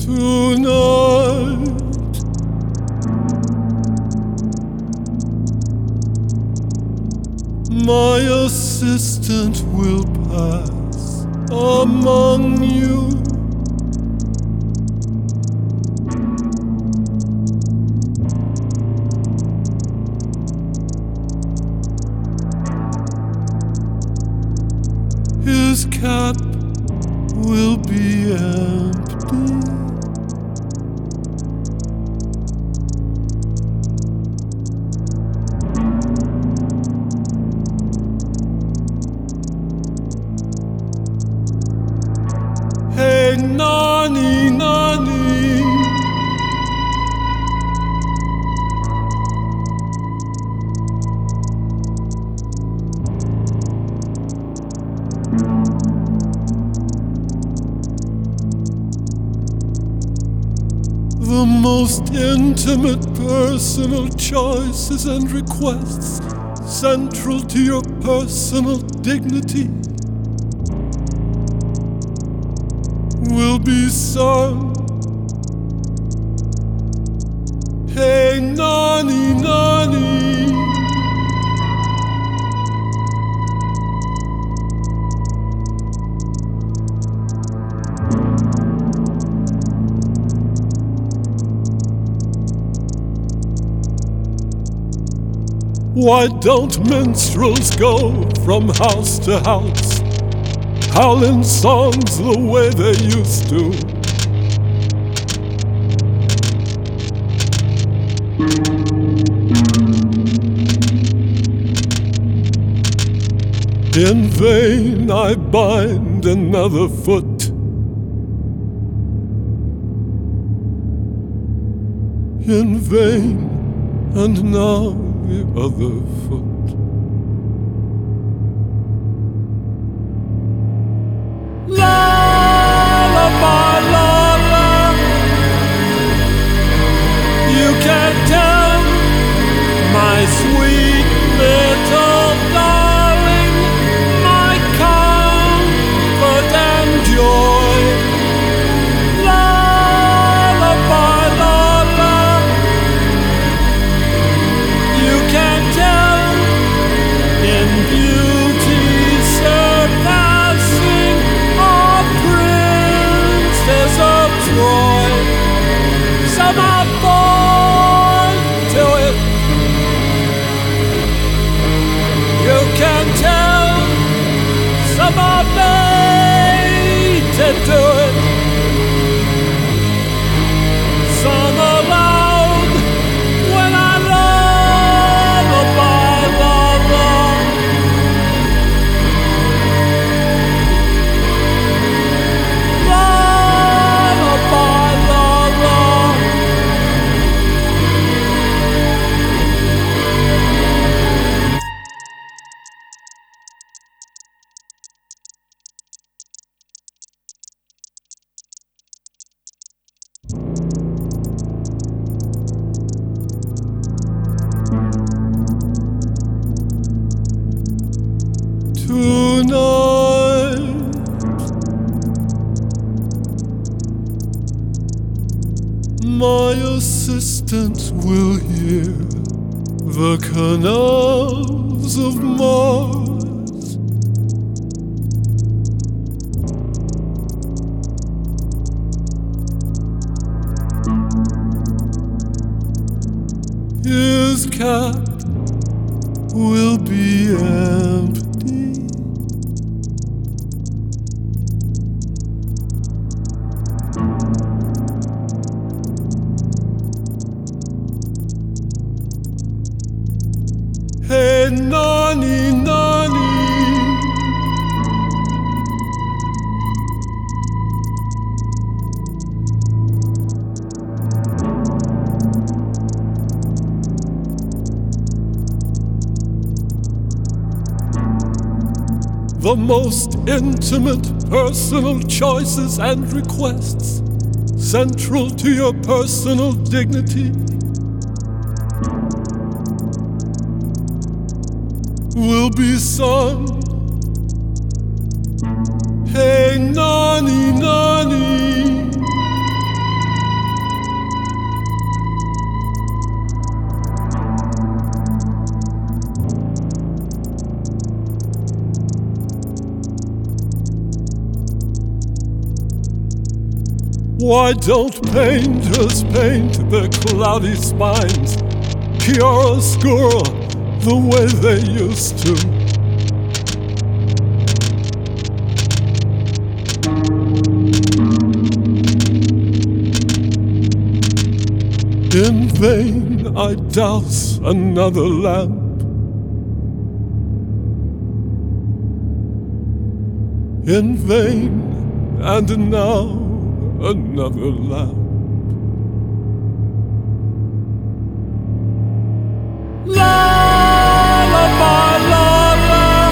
tonight. My assistant will pass among you. His cap will be empty. Hey, Nani, Nani. The most intimate personal choices and requests central to your personal dignity will be sung. Hey, Nani, Nani. Why don't minstrels go from house to house, howling songs the way they used to? In vain I bind another foot. In vain, and now the other foot. Lullaby, lullaby. You can't tell, my sweet little darling, my comfort and joy. Lullaby, lullaby. You can't tell, in beauty surpassing our princess of Troy. Some are born to it. You can tell, some are made to do it. Some are loud when I lullaby, lullaby. Lullaby, lullaby. Tonight, my assistant will hear the canals of Mars. His cap will be empty. Hey, Nani, Nani. The most intimate personal choices and requests central to your personal dignity will be sung. Hey, Nani, Nani. Why don't painters paint the cloudy spines, chiaroscuro, the way they used to? In vain I douse another lamp. In vain, and now another lamp. Lullaby, lullaby,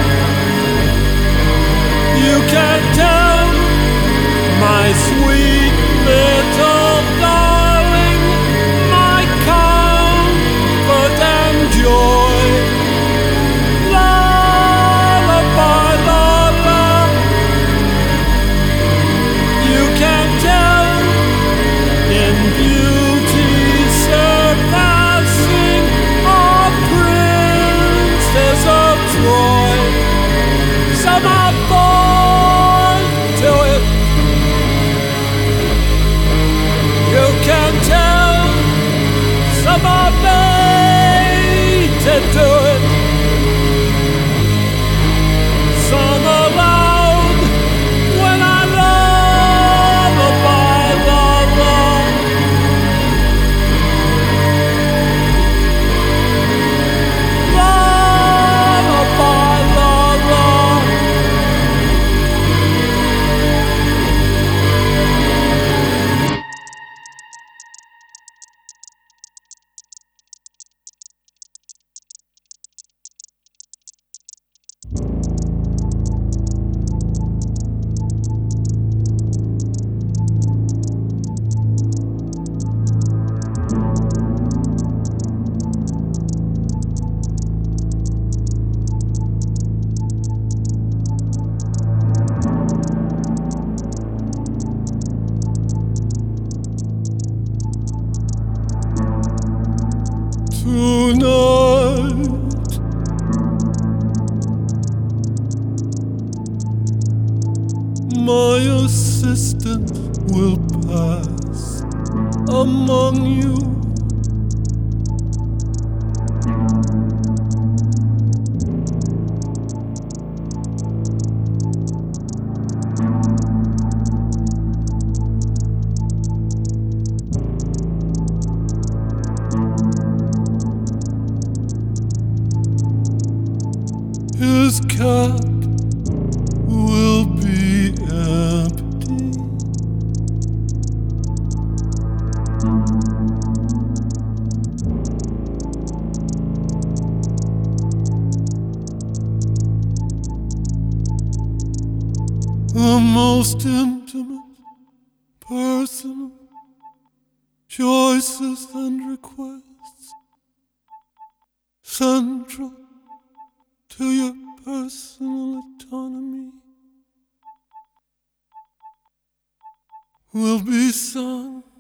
you can't tell, my sweet little darling, my comfort and joy. Lullaby, lullaby, you can't tell, in beauty surpassing our princess of Troy. Some are born to it, you can tell. Some are made to do it. Some are loud when I lullaby, lullaby. Lullaby, lullaby. Tonight, my assistant will pass among you. His cap will be empty. The most intimate, personal choices and requests, central to your personal autonomy, will be sung